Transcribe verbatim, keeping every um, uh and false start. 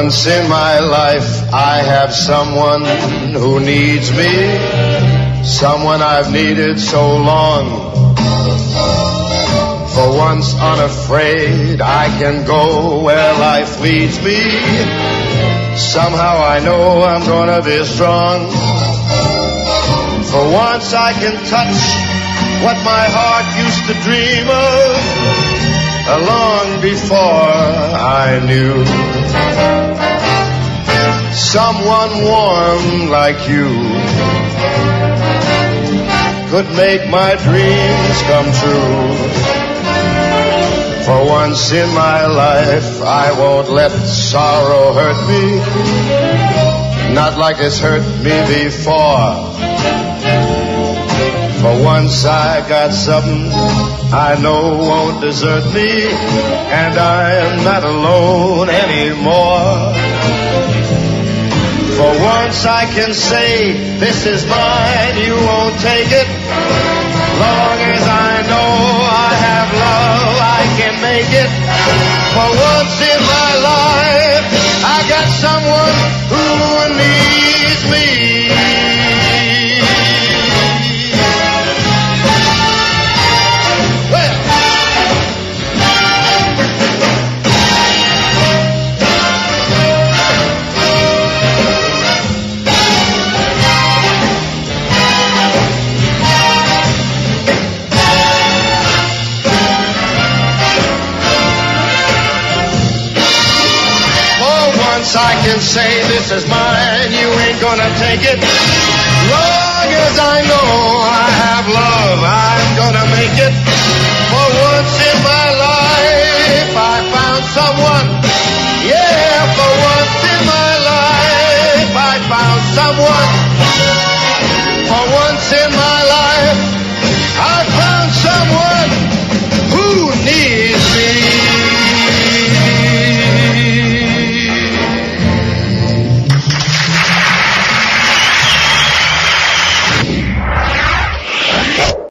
once in my life I have someone who needs me, someone I've needed so long. For once unafraid I can go where life leads me. Somehow I know I'm gonna be strong. For once I can touch what my heart used to dream of long before I knew. Someone warm like you could make my dreams come true. For once in my life I won't let sorrow hurt me, not like it's hurt me before. For once I got something I know won't desert me, and I'm not alone anymore. For once I can say, this is mine, you won't take it. Long as I know I have love, I can make it. For once in my life, I got someone who needs me. I can say this is mine, you ain't gonna take it. Long as I know I have love, I'm gonna make it. For once in my life